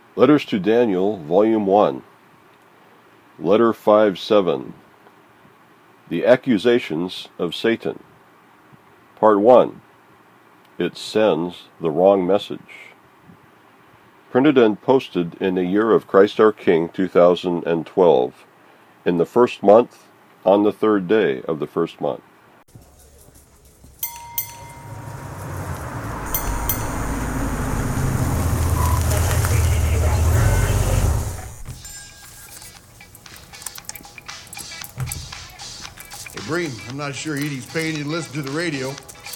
Letters to Daniel, Volume 1, Letter 5-7, The Accusations of Satan, Part 1, It Sends the Wrong Message. Printed and posted in the year of Christ our King, 2012, in the first month, on the third day of the first month. Hey, Breen, I'm not sure Edie's paying you to listen to the radio.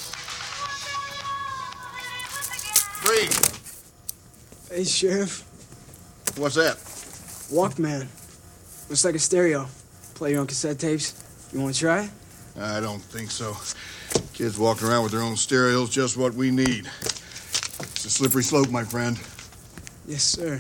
Breen! Hey, Sheriff. What's that? Walkman. Looks like a stereo. Play your own cassette tapes. You want to try? I don't think so. Kids walking around with their own stereos, just what we need. It's a slippery slope, my friend. Yes, sir.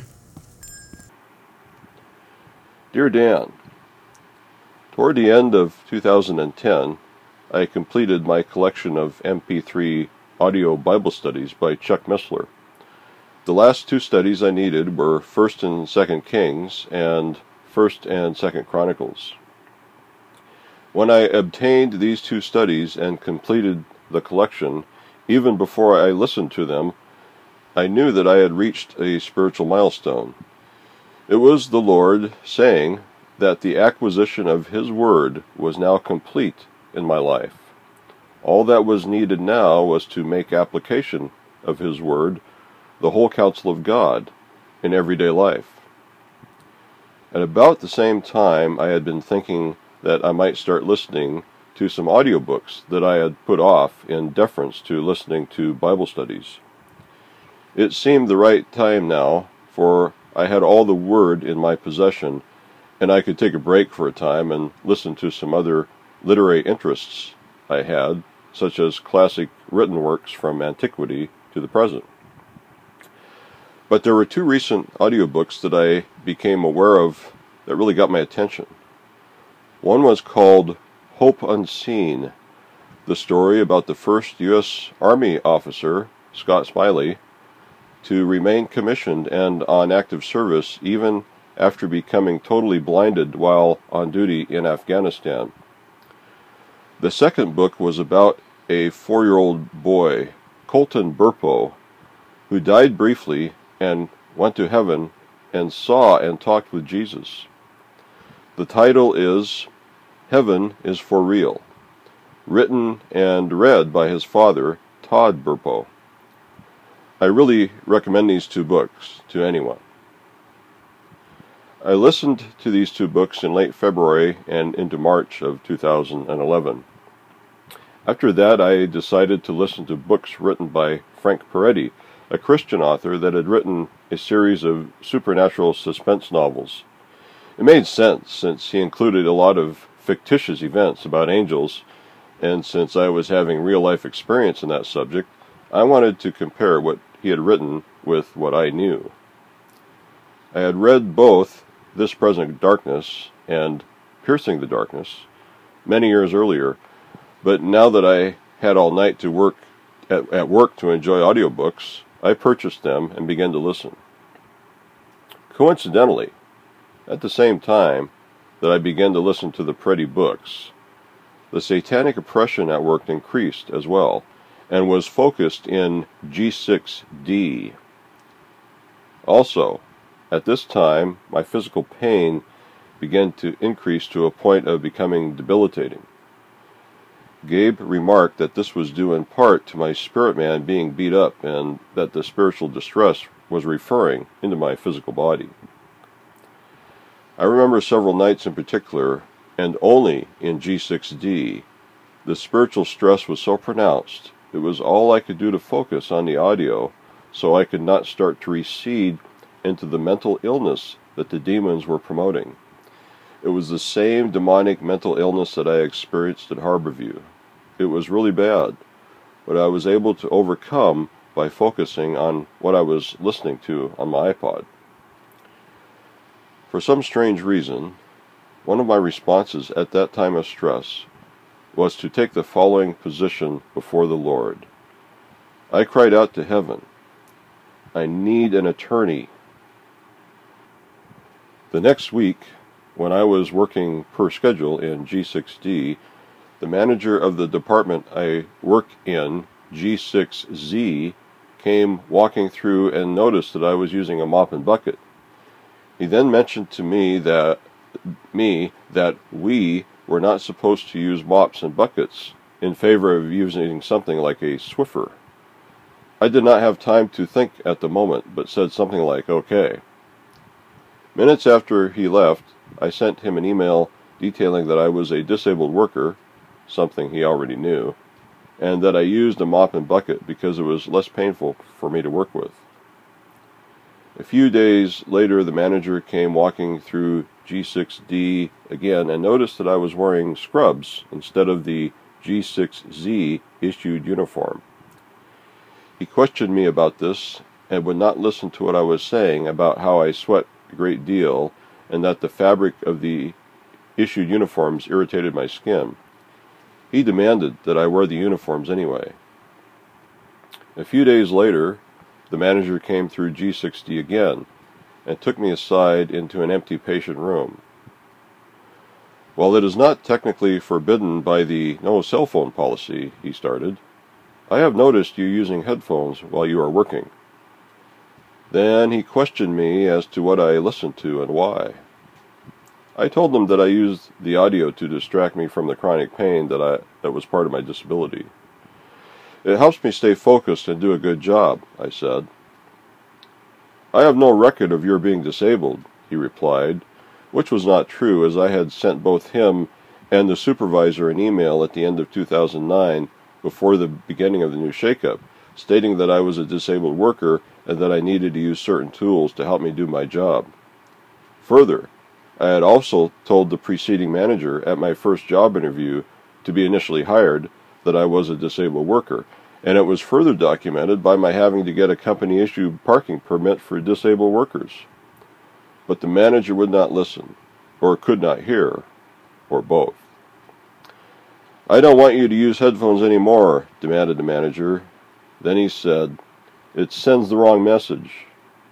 Dear Dan, toward the end of 2010, I completed my collection of MP3 audio Bible studies by Chuck Missler. The last two studies I needed were 1st and 2nd Kings and 1st and 2nd Chronicles. When I obtained these two studies and completed the collection, even before I listened to them, I knew that I had reached a spiritual milestone. It was the Lord saying that the acquisition of His Word was now complete in my life. All that was needed now was to make application of His Word, the whole counsel of God, in everyday life. At about the same time, I had been thinking that I might start listening to some audiobooks that I had put off in deference to listening to Bible studies. It seemed the right time now, for I had all the Word in my possession, and I could take a break for a time and listen to some other literary interests I had, such as classic written works from antiquity to the present. But there were two recent audiobooks that I became aware of that really got my attention. One was called Hope Unseen, the story about the first U.S. Army officer, Scott Smiley, to remain commissioned and on active service even after becoming totally blinded while on duty in Afghanistan. The second book was about a 4-year-old boy, Colton Burpo, who died briefly and went to heaven and saw and talked with Jesus. The title is Heaven is for Real, written and read by his father, Todd Burpo. I really recommend these two books to anyone. I listened to these two books in late February and into March of 2011. After that, I decided to listen to books written by Frank Peretti, a Christian author that had written a series of supernatural suspense novels. It made sense since he included a lot of fictitious events about angels, and since I was having real-life experience in that subject, I wanted to compare what he had written with what I knew. I had read both This Present Darkness and Piercing the Darkness many years earlier, but now that I had all night to work at work to enjoy audiobooks, I purchased them and began to listen. Coincidentally, at the same time that I began to listen to the Peretti books, the satanic oppression at work increased as well, and was focused in G6D. Also, at this time, my physical pain began to increase to a point of becoming debilitating. Gabe remarked that this was due in part to my spirit man being beat up and that the spiritual distress was referring into my physical body. I remember several nights in particular, and only in G6D, the spiritual stress was so pronounced, it was all I could do to focus on the audio so I could not start to recede into the mental illness that the demons were promoting. It was the same demonic mental illness that I experienced at Harborview. It was really bad, but I was able to overcome by focusing on what I was listening to on my iPod. For some strange reason, one of my responses at that time of stress was to take the following position before the Lord. I cried out to heaven, I need an attorney. The next week, when I was working per schedule in G6D, the manager of the department I work in, G6Z, came walking through and noticed that I was using a mop and bucket. He then mentioned to me that we were not supposed to use mops and buckets in favor of using something like a Swiffer. I did not have time to think at the moment, but said something like, okay. Minutes after he left, I sent him an email detailing that I was a disabled worker, something he already knew, and that I used a mop and bucket because it was less painful for me to work with. A few days later, the manager came walking through G6D again and noticed that I was wearing scrubs instead of the G6Z issued uniform. He questioned me about this and would not listen to what I was saying about how I sweat a great deal and that the fabric of the issued uniforms irritated my skin. He demanded that I wear the uniforms anyway. A few days later, the manager came through G6D again and took me aside into an empty patient room. While it is not technically forbidden by the no cell phone policy, he started, I have noticed you using headphones while you are working. Then he questioned me as to what I listened to and why. I told him that I used the audio to distract me from the chronic pain that was part of my disability. It helps me stay focused and do a good job, I said. I have no record of your being disabled, he replied, which was not true, as I had sent both him and the supervisor an email at the end of 2009 before the beginning of the new shakeup, stating that I was a disabled worker and that I needed to use certain tools to help me do my job. Further, I had also told the preceding manager at my first job interview to be initially hired that I was a disabled worker, and it was further documented by my having to get a company-issued parking permit for disabled workers. But the manager would not listen, or could not hear, or both. I don't want you to use headphones anymore, demanded the manager. Then he said, it sends the wrong message.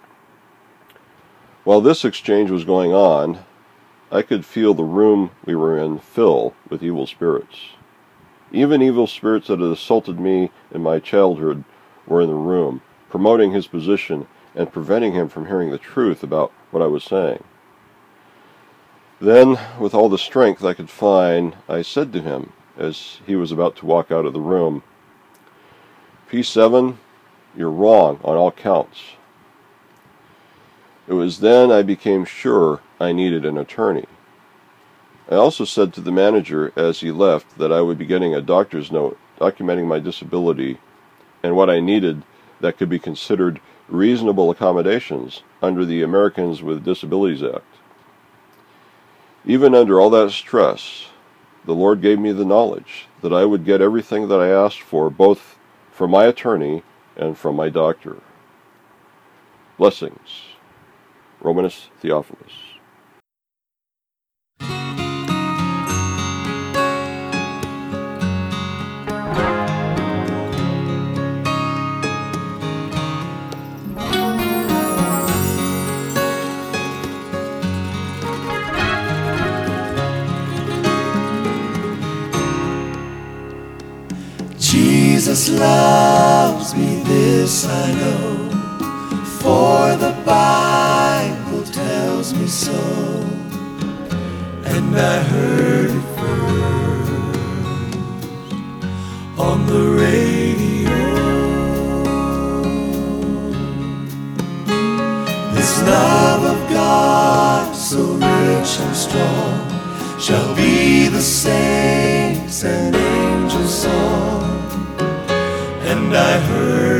While this exchange was going on, I could feel the room we were in fill with evil spirits. Even evil spirits that had assaulted me in my childhood were in the room, promoting his position and preventing him from hearing the truth about what I was saying. Then, with all the strength I could find, I said to him, as he was about to walk out of the room, P7, you're wrong on all counts. It was then I became sure I needed an attorney. I also said to the manager as he left that I would be getting a doctor's note documenting my disability and what I needed that could be considered reasonable accommodations under the Americans with Disabilities Act. Even under all that stress, the Lord gave me the knowledge that I would get everything that I asked for, both from my attorney and from my doctor. Blessings. Romanus Theophilus. Jesus loves me, this I know, for the Bible tells me so, and I heard it first on the radio. This love of God, so rich and strong, shall be the saints and angels' song. And I heard